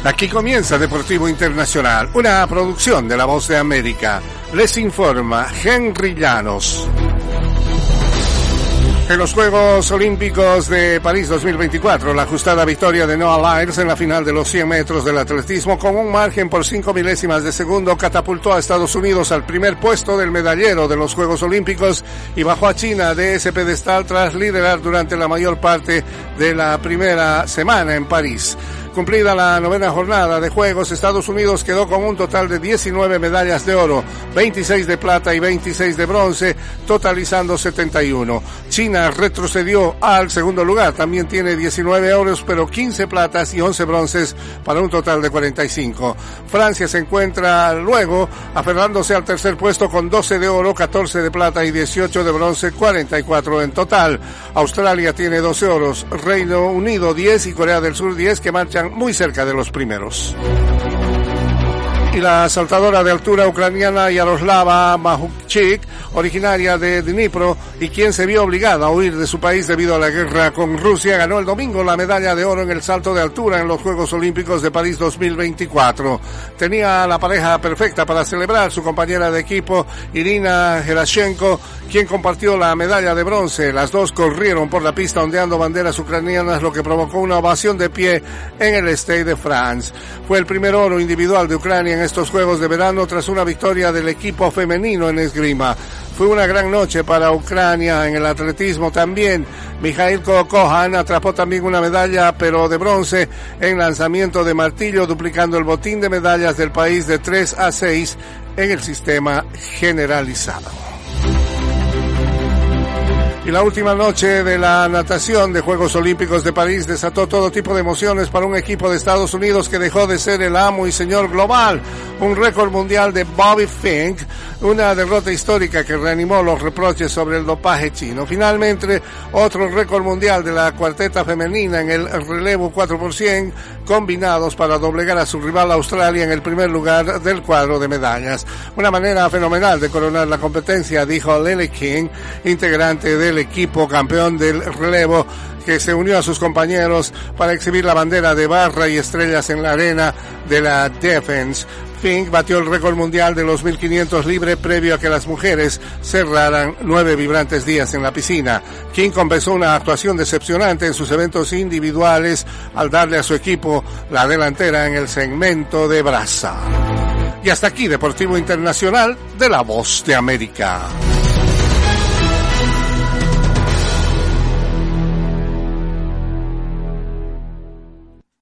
Aquí comienza Deportivo Internacional, una producción de La Voz de América. Les informa Henry Llanos. En los Juegos Olímpicos de París 2024, la ajustada victoria de Noah Lyles en la final de los 100 metros del atletismo con un margen por 5 milésimas de segundo catapultó a Estados Unidos al primer puesto del medallero de los Juegos Olímpicos y bajó a China de ese pedestal tras liderar durante la mayor parte de la primera semana en París. Cumplida la 9ª jornada de Juegos, Estados Unidos quedó con un total de 19 medallas de oro, 26 de plata y 26 de bronce, totalizando 71. China retrocedió al segundo lugar, también tiene 19 oros, pero 15 platas y 11 bronces para un total de 45. Francia se encuentra luego aferrándose al tercer puesto con 12 de oro, 14 de plata y 18 de bronce, 44 en total. Australia tiene 12 oros, Reino Unido 10 y Corea del Sur 10, que marchan muy cerca de los primeros. Y la saltadora de altura ucraniana Yaroslava Mahukchik, originaria de Dnipro y quien se vio obligada a huir de su país debido a la guerra con Rusia, ganó el domingo la medalla de oro en el salto de altura en los Juegos Olímpicos de París 2024. Tenía la pareja perfecta para celebrar, su compañera de equipo Irina Gerashenko, quien compartió la medalla de bronce. Las dos corrieron por la pista ondeando banderas ucranianas, lo que provocó una ovación de pie en el Stade de France. Fue el primer oro individual de Ucrania en estos Juegos de verano tras una victoria del equipo femenino en esgrima. Fue una gran noche para Ucrania en el atletismo también. Mikhail Kohan atrapó también una medalla, pero de bronce, en lanzamiento de martillo, duplicando el botín de medallas del país de 3-6 en el sistema generalizado. Y la última noche de la natación de Juegos Olímpicos de París desató todo tipo de emociones para un equipo de Estados Unidos que dejó de ser el amo y señor global. Un récord mundial de Bobby Fink, una derrota histórica que reanimó los reproches sobre el dopaje chino. Finalmente, otro récord mundial de la cuarteta femenina en el relevo 4x100 combinados para doblegar a su rival Australia en el primer lugar del cuadro de medallas. Una manera fenomenal de coronar la competencia, dijo Lily King, integrante del equipo campeón del relevo, que se unió a sus compañeros para exhibir la bandera de barra y estrellas en la arena de la Defense. Fink batió el récord mundial de los 1500 libre previo a que las mujeres cerraran 9 vibrantes días en la piscina. King compensó una actuación decepcionante en sus eventos individuales al darle a su equipo la delantera en el segmento de braza. Y hasta aquí Deportivo Internacional de La Voz de América.